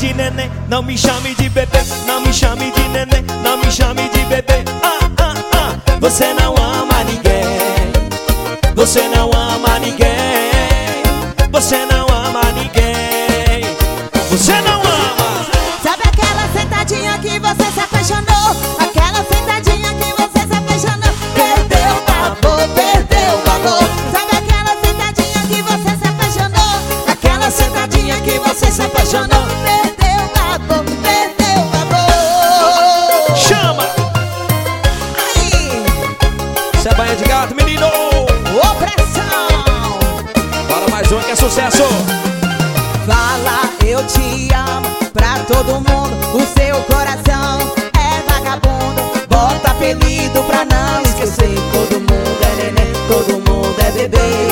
de neném, não me chame de bebê. Não me chame de neném, não me chame de bebê. Você não ama ninguém. Você não ama ninguém. Você não ama ninguém. Você não ama. Sabe aquela sentadinha que você se apaixonou? Aquela sentadinha que você se apaixonou. Perdeu o babô, perdeu o babô. Sabe aquela sentadinha que você se apaixonou? Aquela sentadinha que você se apaixonou. Perdeu o babô, perdeu o babô. Chama! Aí, Isso é banha de gato, menino! opressão. Bora mais um que é sucesso! Fala eu te amo pra todo mundo. O seu coração é vagabundo. Bota apelido pra não esquecer. Todo mundo é neném, todo mundo é bebê.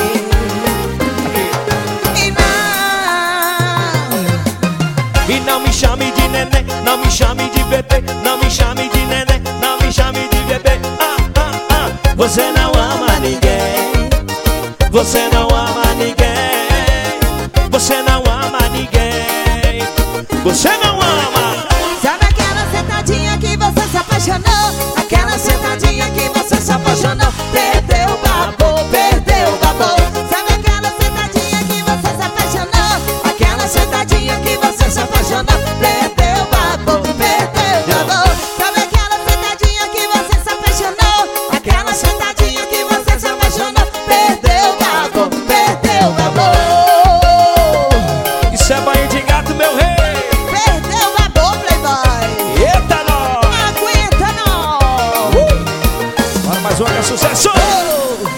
E não me chame de neném, não me chame de bebê. Não me chame de neném, não me chame de bebê. Você não ama ninguém. Você não ama ninguém. Você não ama ninguém. Você não ama. Sabe aquela sentadinha que você se apaixonou? Aquela sentadinha que você se apaixonou. Perdeu o babô, perdeu o babô. Sabe aquela sentadinha que você se apaixonou? Aquela sentadinha que você se apaixonou. Perdeu o babô, perdeu o babô. Sabe aquela sentadinha que você se apaixonou? Aquela sentadinha que você se apaixonou. Perdeu o babô, perdeu o babô. Isso é banho de gato, meu rei. Perdeu o babô, playboy. Eita, nós! Não aguenta não. Bora mais um que é sucesso!